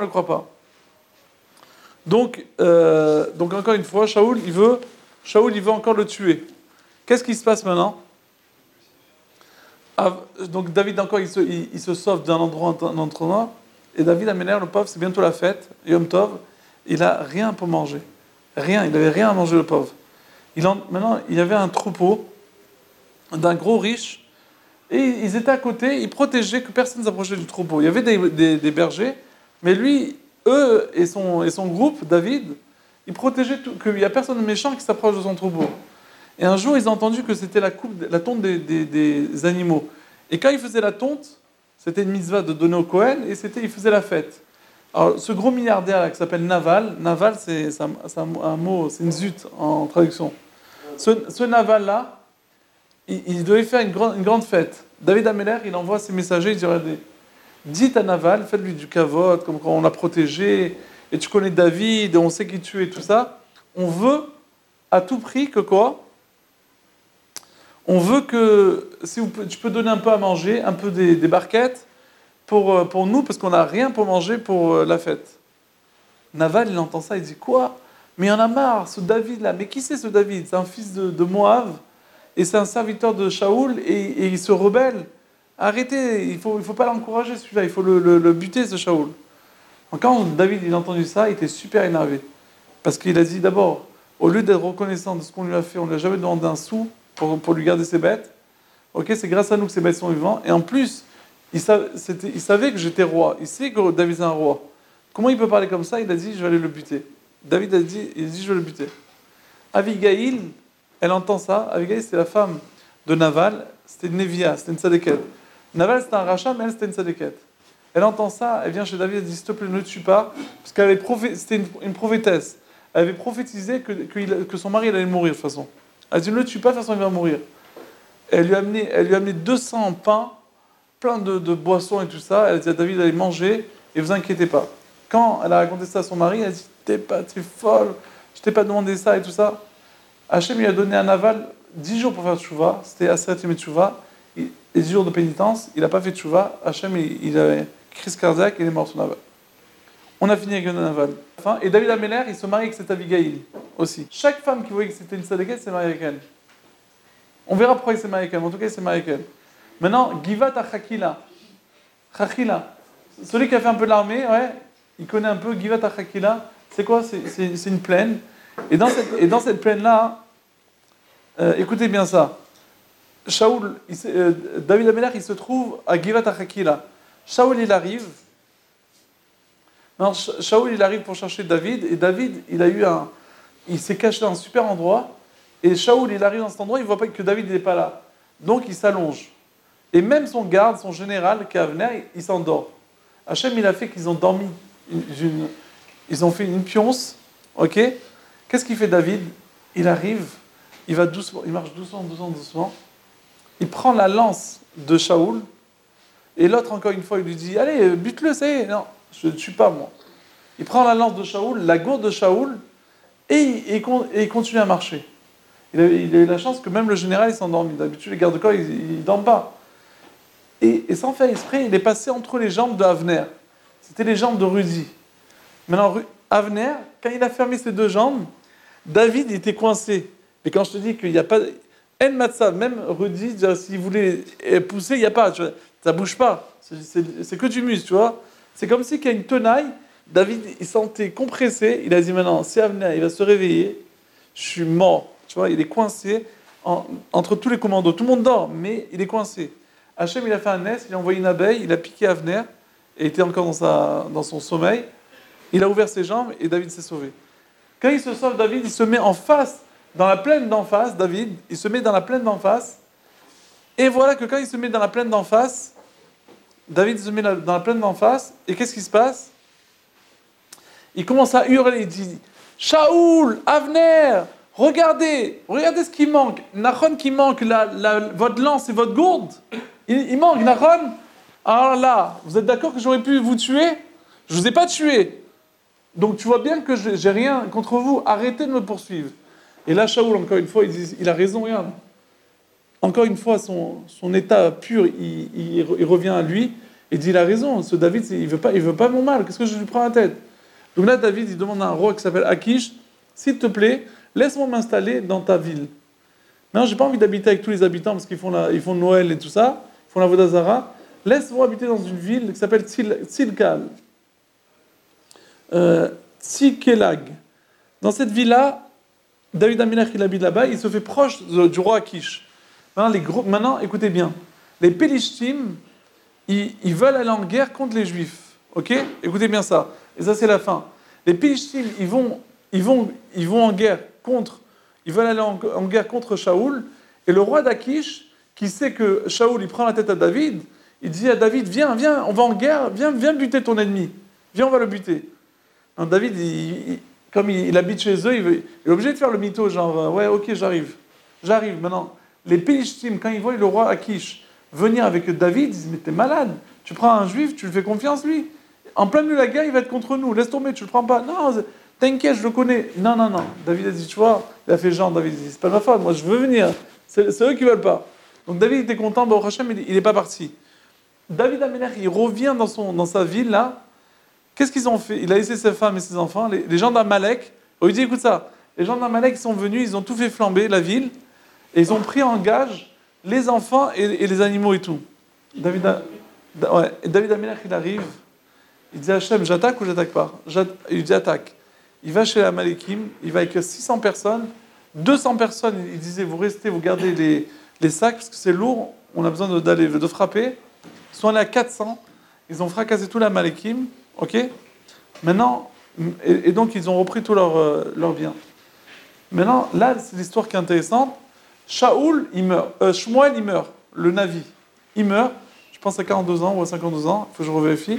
Donc encore une fois, Shaoul, il veut encore le tuer. Qu'est-ce qui se passe maintenant? Donc David encore, il se sauve d'un endroit à un autre endroit. Et David Améler, le pauvre, c'est bientôt la fête, Yom Tov. Il a rien pour manger. Rien, il n'avait rien à manger, le pauvre. Maintenant, il y avait un troupeau d'un gros riche. Et ils étaient à côté, ils protégeaient que personne ne s'approchait du troupeau. Il y avait des bergers, mais lui, eux et son groupe, David, ils protégeaient qu'il n'y a personne de méchant qui s'approche de son troupeau. Et un jour, ils ont entendu que c'était la tonte des animaux. Et quand ils faisaient la tonte, c'était une mitzvah de donner au Kohen, et ils faisaient la fête. Alors, ce gros milliardaire là, qui s'appelle Naval, c'est un mot, c'est une zut en traduction. Ce Naval-là, il devait faire une grande fête. David Améler, il envoie ses messagers, il dit, regardez, dites à Naval, faites-lui du kavod, comme quand on l'a protégé, et tu connais David, on sait qui tu es, et tout ça. On veut à tout prix que quoi? On veut que, si tu peux donner un peu à manger, un peu des barquettes, pour nous, parce qu'on n'a rien pour manger pour la fête. Naval, il entend ça, il dit, quoi? Mais il y en a marre, ce David-là. Mais qui c'est ce David? C'est un fils de Moab, et c'est un serviteur de Shaoul, et il se rebelle. Arrêtez, il faut pas l'encourager celui-là, il faut le buter ce Shaoul. Donc quand David il a entendu ça, il était super énervé. Parce qu'il a dit d'abord, au lieu d'être reconnaissant de ce qu'on lui a fait, on ne lui a jamais demandé un sou pour lui garder ses bêtes. Ok, c'est grâce à nous que ces bêtes sont vivantes. Et en plus, il savait que j'étais roi. Il sait que David est un roi. Comment il peut parler comme ça? Il a dit, je vais aller le buter. David a dit, je vais le buter. Abigail, elle entend ça. Abigail, c'était la femme de Naval. C'était une Névia, c'était une Sadéket. Naval, c'était un rachat, mais elle, c'était une Sadéket. Elle entend ça, elle vient chez David, elle dit, s'il te plaît, ne le tue pas. Parce c'était une prophétesse. Elle avait prophétisé que son mari allait mourir, de toute façon. Elle dit, ne le tue pas, de toute façon, il va mourir. Elle lui a amené 200 pains, plein de boissons et tout ça. Elle a dit à David d'aller manger, et vous inquiétez pas. Quand elle a raconté ça à son mari, elle a dit, t'es folle, je t'ai pas demandé ça et tout ça. Hachem lui a donné à Naval 10 jours pour faire tchouva, c'était Aseret Yemei tchouva, et 10 jours de pénitence, il n'a pas fait tchouva, Hachem il a crise cardiaque et il est mort sur Naval. On a fini avec Naval. Et David Améler, il se marie avec cette Abigail aussi. Chaque femme qui voyait que c'était une Sadéket s'est mariée avec elle. On verra pourquoi il s'est marié avec elle, mais en tout cas il s'est marié avec elle. Maintenant, Givat Achakila. Chachila. Celui qui a fait un peu de l'armée, ouais, il connaît un peu Givat Achakila. C'est quoi? C'est une plaine. Et dans cette plaine-là, écoutez bien ça. David Améler, il se trouve à Givat Achakila. Shaoul, il arrive. Non, Shaoul, il arrive pour chercher David. Et David, il s'est caché dans un super endroit. Et Shaoul, il arrive dans cet endroit, il ne voit pas que David n'est pas là. Donc, il s'allonge. Et même son garde, son général, qui est Avner, il s'endort. Hachem, il a fait qu'ils ont dormi. Ils ont fait une pionce. Ok? Qu'est-ce qu'il fait David? Il arrive, il va doucement, il marche doucement. Il prend la lance de Shaoul. Et l'autre, encore une fois, il lui dit, allez, bute-le, ça y est. Non, je ne le tue pas, moi. Il prend la lance de Shaoul, la gourde de Shaoul, et il continue à marcher. Il a eu la chance que même le général, il s'est endormi. D'habitude, les gardes-corps, ils ne dorment pas. Et sans faire exprès, il est passé entre les jambes de Avner. C'était les jambes de Rudy. Maintenant, Avner, quand il a fermé ses deux jambes, David était coincé. Mais quand je te dis qu'il n'y a pas... En Matzah, même Rudy, s'il voulait pousser, il n'y a pas. Tu vois, ça ne bouge pas. C'est que du muscle, tu vois. C'est comme si qu'il y a une tenaille. David, il sentait compressé. Il a dit maintenant, si Avner, il va se réveiller, je suis mort. Tu vois, il est coincé entre tous les commandos. Tout le monde dort, mais il est coincé. Hachem, il a fait un nest, il a envoyé une abeille, il a piqué Avner, et était encore dans son sommeil. Il a ouvert ses jambes, et David s'est sauvé. Quand il se sauve, David, il se met en face, dans la plaine d'en face, David, il se met dans la plaine d'en face, et voilà que quand il se met dans la plaine d'en face, David se met dans la plaine d'en face, et qu'est-ce qui se passe? Il commence à hurler, il dit, Shaoul, Avner, regardez ce qui manque. Nachon qui manque, votre lance et votre gourde. Il manque, Nachon. Alors là, vous êtes d'accord que j'aurais pu vous tuer? Je ne vous ai pas tué. Donc tu vois bien que j'ai rien contre vous. Arrêtez de me poursuivre. Et là, Shaoul, encore une fois, il a raison, regarde. Encore une fois, son état pur, il revient à lui et dit, il a raison. Ce David, il veut pas mon mal. Qu'est-ce que je lui prends la tête? Donc là, David, il demande à un roi qui s'appelle Akish, s'il te plaît, laisse-moi m'installer dans ta ville. Maintenant, j'ai pas envie d'habiter avec tous les habitants parce qu'ils font Noël et tout ça. Il font la Vodazara, laisse-vous habiter dans une ville qui s'appelle Tsilkal, Tsikelag. Dans cette ville-là, David Amelech, il habite là-bas, il se fait proche du roi Akish. Maintenant, écoutez bien, les Pélishtim, ils veulent aller en guerre contre les Juifs. Ok? Écoutez bien ça. Et ça, c'est la fin. Les Pélishtim, ils vont en guerre contre, ils veulent aller en guerre contre Shaoul. Et le roi d'Akish, qui sait que Shaoul, il prend la tête à David, il dit à David, viens, on va en guerre, viens buter ton ennemi. Viens, on va le buter. Alors David, comme il habite chez eux, il est obligé de faire le mytho, genre, ouais, ok, j'arrive. Maintenant, les Pélishtim, quand ils voient le roi Akish venir avec David, ils disent, mais t'es malade, tu prends un juif, tu lui fais confiance, lui. En plein milieu de la guerre, il va être contre nous, laisse tomber, tu le prends pas. Non, t'inquiète, je le connais. Non. David a dit, tu vois, il a fait genre, David a dit, c'est pas ma faute, moi je veux venir. C'est eux qui veulent pas. Donc David était content, Baruch Hashem, il n'est pas parti. David Amelech, il revient dans sa ville, là. Qu'est-ce qu'ils ont fait? Il a laissé ses femmes et ses enfants. Les gens d'Amalek, il dit, écoute ça, les gens d'Amalek, ils sont venus, ils ont tout fait flamber, la ville, et ils ont pris en gage les enfants et les animaux et tout. David Amelech, il arrive, il dit à Hachem, j'attaque ou j'attaque pas? Il dit, attaque. Il va chez les Amalekim, il va avec 600 personnes, 200 personnes, il disait, vous restez, vous gardez les sacs, parce que c'est lourd, on a besoin de frapper. Ils sont allés à 400, ils ont fracassé tout l'Amalekim, ok? Maintenant, et donc ils ont repris tous leurs biens. Maintenant, là, c'est l'histoire qui est intéressante. Shaoul, il meurt. Shmuel, il meurt. Le Navi, il meurt. Je pense à 42 ans ou à 52 ans, il faut que je revérifie.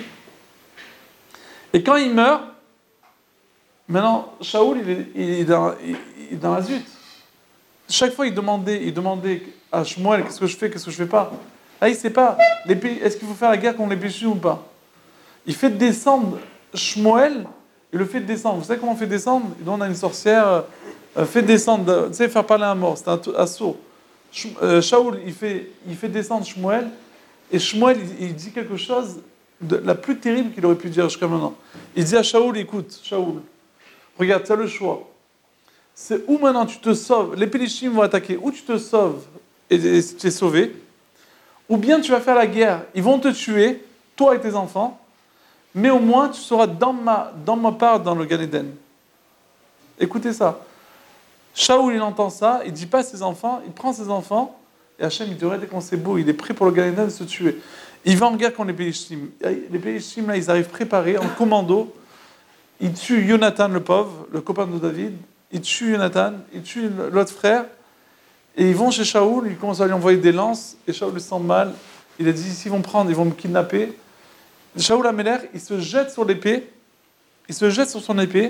Et quand il meurt, maintenant, Shaoul, il est dans la zut. Chaque fois, il demandait à Shmuel, qu'est-ce que je fais, qu'est-ce que je fais pas. Là, il ne sait pas. Est-ce qu'il faut faire la guerre contre les Péchus ou pas? Il fait descendre Shmuel, il le fait descendre. Vous savez comment on fait descendre? Il demande à une sorcière, fait descendre, tu sais, faire parler à un mort, c'est un sourd. Shaoul, il fait descendre Shmuel, et Shmuel, il dit quelque chose de la plus terrible qu'il aurait pu dire jusqu'à maintenant. Il dit à Shaoul, écoute, Shaoul, regarde, tu as le choix. C'est où maintenant tu te sauves, les Pélishtim vont attaquer, ou tu te sauves et tu es sauvé, ou bien tu vas faire la guerre, ils vont te tuer, toi et tes enfants, mais au moins tu seras dans ma part dans le Gan Eden. Écoutez ça. Shaoul, il entend ça, il ne dit pas à ses enfants, il prend ses enfants, et Hachem, il dit, regardez quand c'est beau, il est prêt pour le Gan Eden de se tuer. Il va en guerre contre les Pélishtim. Les Pélishtim, là, ils arrivent préparés, en commando, ils tuent Jonathan, le pauvre, le copain de David, ils tuent Jonathan, ils tuent l'autre frère, et ils vont chez Shaoul, ils commencent à lui envoyer des lances, et Shaoul le sent mal, il a dit, s'ils vont me prendre, ils vont me kidnapper. Shaoul Amelech, il se jette sur l'épée, il se jette sur son épée,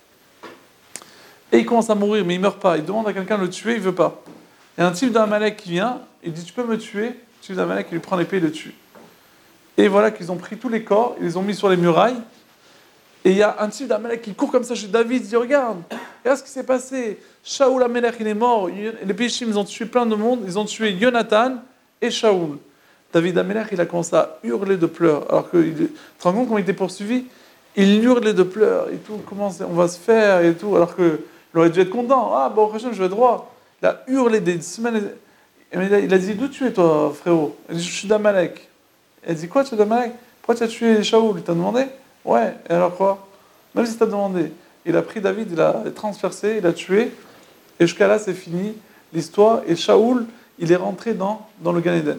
et il commence à mourir, mais il ne meurt pas. Il demande à quelqu'un de le tuer, il ne veut pas. Il y a un type d'Amalek qui vient, il dit, tu peux me tuer? Le type d'Amalek, il lui prend l'épée et le tue. Et voilà qu'ils ont pris tous les corps, ils les ont mis sur les murailles, et il y a un type d'Amalek qui court comme ça chez David, il dit, regarde ce qui s'est passé. Shaoul Amelech, il est mort, les Péchim, ils ont tué plein de monde, ils ont tué Jonathan et Shaoul. David Amelech, il a commencé à hurler de pleurs, alors que, tu te rends compte comment il était poursuivi? Il hurlait de pleurs, et tout, comment on va se faire, et tout, alors qu'il aurait dû être content. Ah, bon, je vais droit. Il a hurlé des semaines, il a dit, d'où tu es, toi, frérot? Il a dit, je suis d'Amalek. Il a dit, quoi, tu es d'Amalek? Pourquoi tu as tué Shaoul? Il t'a demandé? Ouais, et alors quoi? Même si t'as demandé. Il a pris David, il a transpercé, il a tué, et jusqu'à là, c'est fini l'histoire, et Shaoul, il est rentré dans le Gan Eden.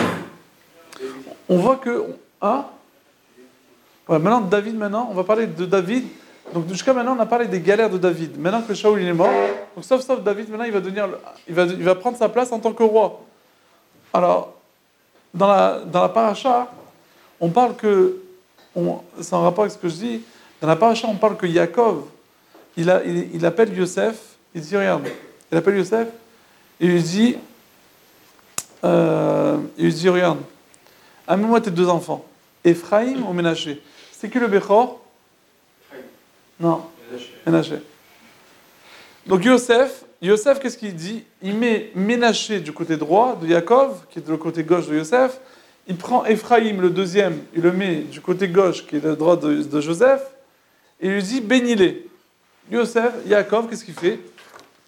On voit que... Hein? Voilà, maintenant, on va parler de David. Donc jusqu'à maintenant, on a parlé des galères de David. Maintenant que Shaoul il est mort, donc sauf David, maintenant il va prendre sa place en tant que roi. Alors, dans la paracha, on parle que... c'est en rapport avec ce que je dis. Dans la paracha, on parle que Yaakov, il appelle Yosef, il dit, regarde, il appelle Yosef, et il lui dit, regarde, amène-moi tes deux enfants, Ephraïm ou Ménaché. C'est qui le Bechor? Non, Ménaché. Donc Yosef, qu'est-ce qu'il dit? Il met Ménaché du côté droit de Yaakov, qui est de le côté gauche de Yosef. Il prend Ephraïm, le deuxième, il le met du côté gauche, qui est le droit de Joseph, et il lui dit, bénis-les. Yaakov, qu'est-ce qu'il fait?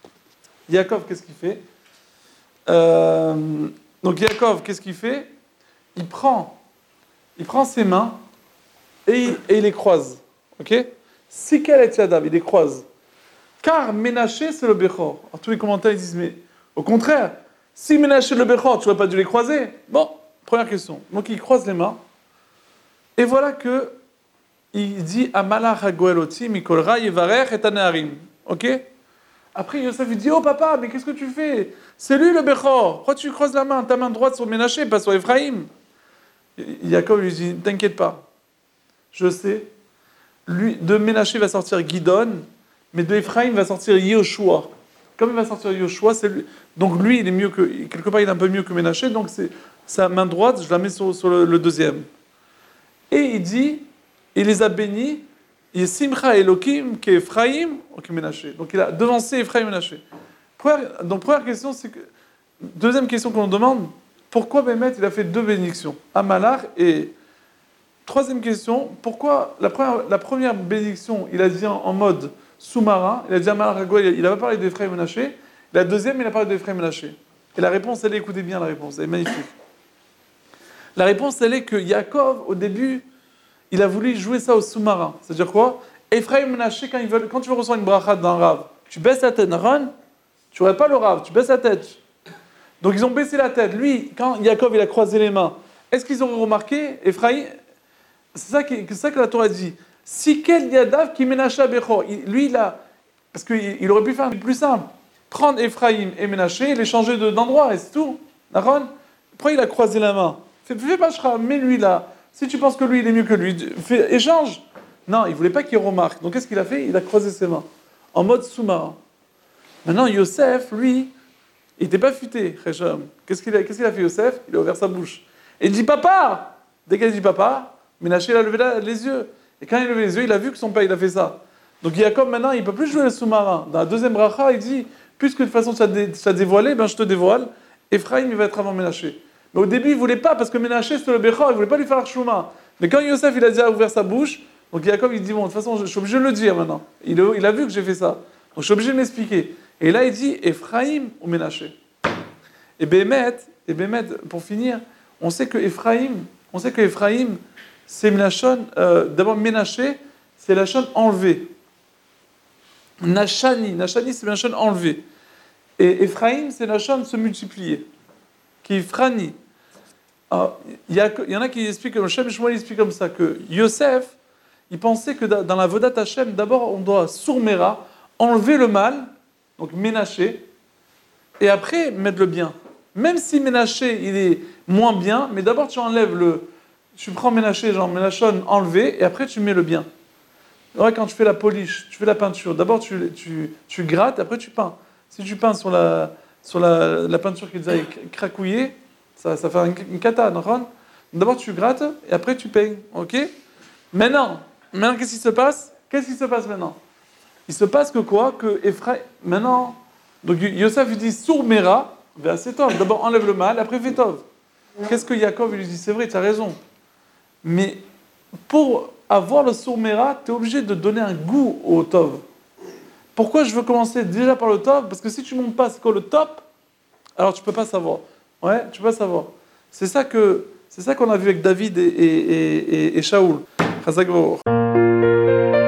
Donc Yaakov, qu'est-ce qu'il fait? il prend ses mains et il les croise. Ok? Sikel et Yadav, il les croise. Car Ménaché, c'est le Bechor. Alors, tous les commentaires ils disent, mais au contraire, si Ménaché le Bechor, tu n'aurais pas dû les croiser. Bon, première question. Donc il croise les mains. Et voilà que il dit Amalach Hagoeloti, Mikolra, Yevarech et Aneharim. Ok? Après, Yosef il dit, oh papa, mais qu'est-ce que tu fais? C'est lui le Bechor. Pourquoi tu croises la main? Ta main droite sur Ménaché, pas sur Ephraïm. Jacob lui dit, t'inquiète pas. Je sais. Lui, de Ménaché va sortir Gidon, mais de Ephraïm va sortir Yoshua. Comme il va sortir Yoshua, c'est lui. Donc lui, il est mieux que. Quelque part, il est un peu mieux que Ménaché, donc c'est sa main droite, je la mets sur le deuxième. Et il dit, il les a bénis, Simcha Elohim, qui est Ephraïm, ou qui est Ménaché. Donc il a devancé Ephraïm et Ménaché. Donc première question, c'est que. Deuxième question qu'on demande, pourquoi Bémet, il a fait deux bénédictions, Amalach et. Troisième question, pourquoi la première bénédiction, il a dit en mode sous-marin, il a dit à Malarago, il n'a pas parlé d'Ephraïm et Ménaché. La deuxième, il a parlé d'Ephraïm et Ménaché. Et la réponse, elle est, écoutez bien la réponse, elle est magnifique. La réponse, elle est que Yaakov, au début, il a voulu jouer ça au sous-marin. C'est-à-dire quoi? Ephraïm et Ménaché, quand tu veux recevoir une bracha d'un rave, tu baisses la tête, Naran, tu n'aurais pas le rave, tu baisses la tête. Donc ils ont baissé la tête. Lui, quand Yaakov il a croisé les mains, est-ce qu'ils auraient remarqué Ephraïm? C'est ça que la Torah dit. Si quel Yadav qui Ménaché Bechor, lui il a, parce qu'il aurait pu faire un truc plus simple, prendre Ephraïm et Ménaché et les changer d'endroit et c'est tout. Naron, pourquoi il a croisé la main? Fais pas Shra, mets lui là. Si tu penses que lui il est mieux que lui, échange. Non, il voulait pas qu'il remarque. Donc qu'est-ce qu'il a fait? Il a croisé ses mains en mode sous-marin. Maintenant Yosef, lui, il n'était pas futé, Récham. Qu'est-ce qu'il a fait Yosef? Il a ouvert sa bouche. Et il dit papa. Dès qu'il dit papa, Ménaché, il a levé les yeux. Et quand il a levé les yeux, il a vu que son père, il a fait ça. Donc Jacob, maintenant, il ne peut plus jouer le sous-marin. Dans la deuxième bracha, il dit, puisque de toute façon, tu as dévoilé, ben je te dévoile. Ephraïm, il va être avant Ménaché. Mais au début, il ne voulait pas, parce que Ménaché, c'était le Bechor, il ne voulait pas lui faire Chouma. Mais quand Yosef, il a déjà ouvert sa bouche, donc Jacob, il dit, bon, de toute façon, je suis obligé de le dire maintenant. Il a vu que j'ai fait ça. Donc je suis obligé de m'expliquer. Et là, il dit, Ephraïm ou Ménaché. Et Bémet, pour finir, on sait que Ephraïm, c'est Ménachon, d'abord Ménaché, c'est la chaîne enlevée. Nachani, c'est la chaîne enlevée. Et Ephraïm, c'est la chaîne se multiplier. Qui est Frani. Il y en a qui expliquent, comme Shem Shmuel explique comme ça, que Yosef, il pensait que dans la Vodat Hashem, d'abord on doit sourmera, enlever le mal, donc Ménaché, et après mettre le bien. Même si Ménaché, il est moins bien, mais d'abord tu enlèves tu prends Ménaché, genre Ménachon enlevé, et après tu mets le bien. Ouais, quand tu fais la polish, tu fais la peinture, d'abord tu grattes, après tu peins. Si tu peins sur la peinture qui est déjà cracouillée, ça fait une cata, non? D'abord tu grattes, et après tu peignes, ok? Maintenant, qu'est-ce qui se passe? Qu'est-ce qui se passe maintenant? Il se passe que quoi? Que Ephraïm, maintenant, donc Yosef il dit Sourmera, c'est tov. D'abord enlève le mal, après fais tov. Qu'est-ce que Yaakov lui dit? C'est vrai, tu as raison. Mais pour avoir le sourmera, tu es obligé de donner un goût au tov. Pourquoi je veux commencer déjà par le tov? Parce que si tu ne montes pas c'est quoi le top, alors tu ne peux pas savoir. Ouais, tu peux pas savoir. C'est ça qu'on a vu avec David et Shaoul. Chazak Baruch.